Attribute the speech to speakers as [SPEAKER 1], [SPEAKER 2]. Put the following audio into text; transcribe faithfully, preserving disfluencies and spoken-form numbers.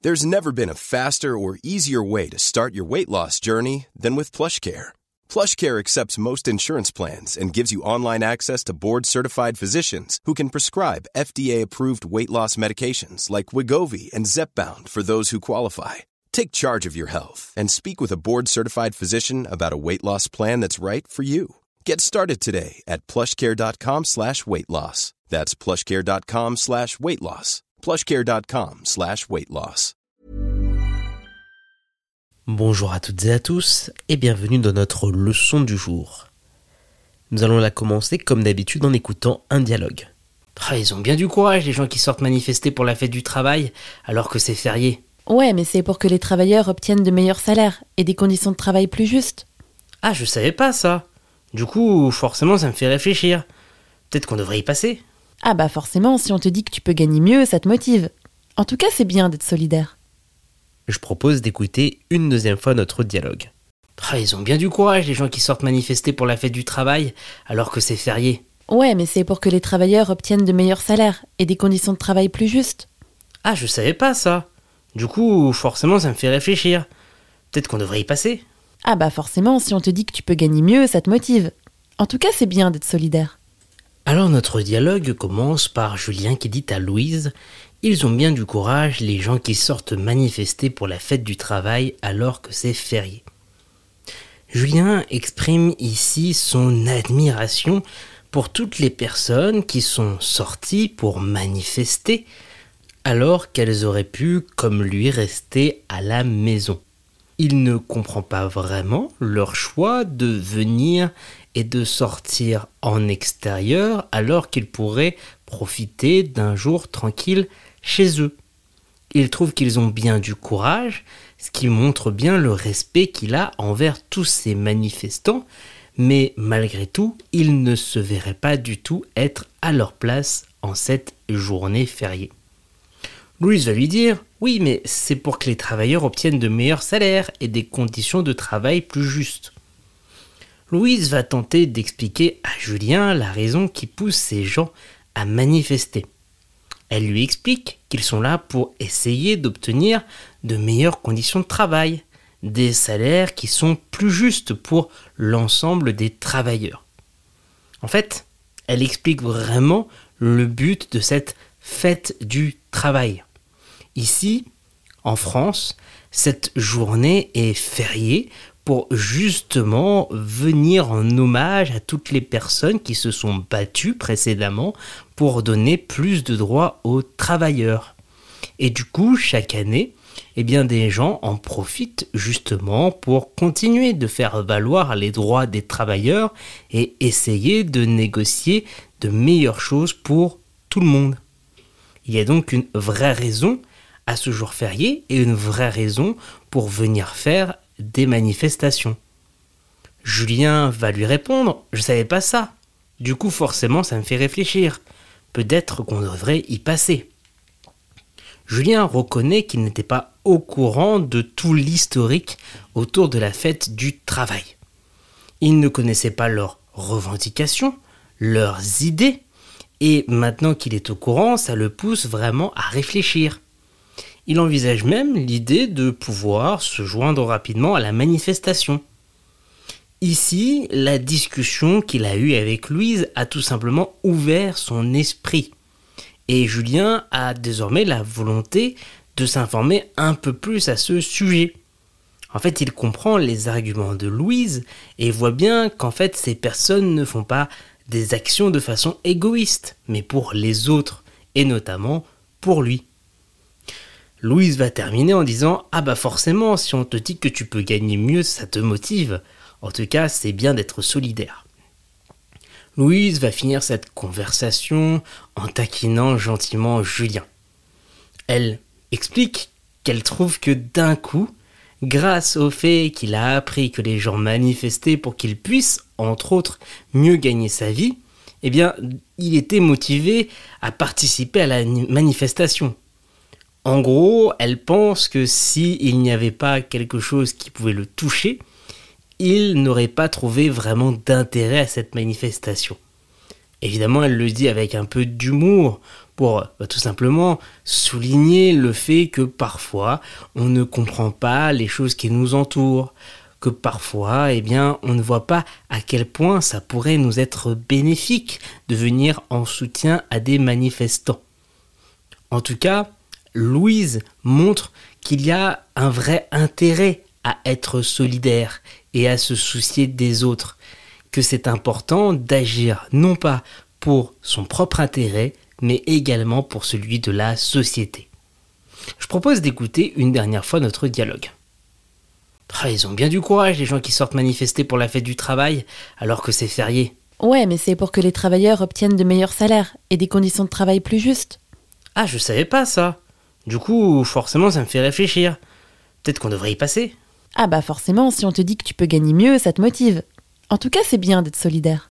[SPEAKER 1] There's never been a faster or easier way to start your weight loss journey than with PlushCare. PlushCare accepts most insurance plans and gives you online access to board-certified physicians who can prescribe F D A-approved weight loss medications like Wegovy and Zepbound for those who qualify. Take charge of your health and speak with a board-certified physician about a weight loss plan that's right for you. Get started today at plushcare.com slash weight loss. That's plushcare.com slash weight loss. plushcare.com slash weight loss.
[SPEAKER 2] Bonjour à toutes et à tous et bienvenue dans notre leçon du jour. Nous allons la commencer comme d'habitude en écoutant un dialogue.
[SPEAKER 3] Ah, ils ont bien du courage les gens qui sortent manifester pour la fête du travail alors que c'est férié.
[SPEAKER 4] Ouais, mais c'est pour que les travailleurs obtiennent de meilleurs salaires et des conditions de travail plus justes.
[SPEAKER 3] Ah, je savais pas ça. Du coup, forcément, ça me fait réfléchir. Peut-être qu'on devrait y passer.
[SPEAKER 4] Ah bah forcément, si on te dit que tu peux gagner mieux, ça te motive. En tout cas, c'est bien d'être solidaire.
[SPEAKER 2] Je propose d'écouter une deuxième fois notre dialogue.
[SPEAKER 3] Ah, ils ont bien du courage les gens qui sortent manifester pour la fête du travail alors que c'est férié.
[SPEAKER 4] Ouais, mais c'est pour que les travailleurs obtiennent de meilleurs salaires et des conditions de travail plus justes.
[SPEAKER 3] Ah, je savais pas ça. Du coup, forcément, ça me fait réfléchir. Peut-être qu'on devrait y passer.
[SPEAKER 4] Ah bah forcément, si on te dit que tu peux gagner mieux, ça te motive. En tout cas, c'est bien d'être solidaire.
[SPEAKER 3] Alors notre dialogue commence par Julien qui dit à Louise « Ils ont bien du courage, les gens qui sortent manifester pour la fête du travail alors que c'est férié. » Julien exprime ici son admiration pour toutes les personnes qui sont sorties pour manifester alors qu'elles auraient pu, comme lui, rester à la maison. Il ne comprend pas vraiment leur choix de venir et de sortir en extérieur alors qu'ils pourraient profiter d'un jour tranquille chez eux. Il trouve qu'ils ont bien du courage, ce qui montre bien le respect qu'il a envers tous ces manifestants, mais malgré tout, il ne se verrait pas du tout être à leur place en cette journée fériée. Louise va lui dire « Oui, mais c'est pour que les travailleurs obtiennent de meilleurs salaires et des conditions de travail plus justes. » Louise va tenter d'expliquer à Julien la raison qui pousse ces gens à manifester. Elle lui explique qu'ils sont là pour essayer d'obtenir de meilleures conditions de travail, des salaires qui sont plus justes pour l'ensemble des travailleurs. En fait, elle explique vraiment le but de cette fête du travail. Ici, en France, cette journée est fériée pour justement venir en hommage à toutes les personnes qui se sont battues précédemment pour donner plus de droits aux travailleurs. Et du coup, chaque année, eh bien, des gens en profitent justement pour continuer de faire valoir les droits des travailleurs et essayer de négocier de meilleures choses pour tout le monde. Il y a donc une vraie raison à ce jour férié et une vraie raison pour venir faire des manifestations. Julien va lui répondre « Je savais pas ça. Du coup, forcément, ça me fait réfléchir. Peut-être qu'on devrait y passer. » Julien reconnaît qu'il n'était pas au courant de tout l'historique autour de la fête du travail. Il ne connaissait pas leurs revendications, leurs idées, et maintenant qu'il est au courant, ça le pousse vraiment à réfléchir. Il envisage même l'idée de pouvoir se joindre rapidement à la manifestation. Ici, la discussion qu'il a eue avec Louise a tout simplement ouvert son esprit. Et Julien a désormais la volonté de s'informer un peu plus à ce sujet. En fait, il comprend les arguments de Louise et voit bien qu'en fait, ces personnes ne font pas des actions de façon égoïste, mais pour les autres, et notamment pour lui. Louise va terminer en disant « Ah bah forcément, si on te dit que tu peux gagner mieux, ça te motive. En tout cas, c'est bien d'être solidaire. » Louise va finir cette conversation en taquinant gentiment Julien. Elle explique qu'elle trouve que d'un coup, grâce au fait qu'il a appris que les gens manifestaient pour qu'il puisse, entre autres, mieux gagner sa vie, eh bien, il était motivé à participer à la manifestation. En gros, elle pense que s'il n'y avait pas quelque chose qui pouvait le toucher, il n'aurait pas trouvé vraiment d'intérêt à cette manifestation. Évidemment, elle le dit avec un peu d'humour pour bah, tout simplement souligner le fait que parfois on ne comprend pas les choses qui nous entourent, que parfois eh bien, on ne voit pas à quel point ça pourrait nous être bénéfique de venir en soutien à des manifestants. En tout cas, Louise montre qu'il y a un vrai intérêt à être solidaire et à se soucier des autres, que c'est important d'agir non pas pour son propre intérêt, mais également pour celui de la société. Je propose d'écouter une dernière fois notre dialogue. Ah, ils ont bien du courage, les gens qui sortent manifester pour la fête du travail, alors que c'est férié.
[SPEAKER 4] Ouais, mais c'est pour que les travailleurs obtiennent de meilleurs salaires et des conditions de travail plus justes.
[SPEAKER 3] Ah, je savais pas ça. Du coup, forcément, ça me fait réfléchir. Peut-être qu'on devrait y passer.
[SPEAKER 4] Ah bah forcément, si on te dit que tu peux gagner mieux, ça te motive. En tout cas, c'est bien d'être solidaire.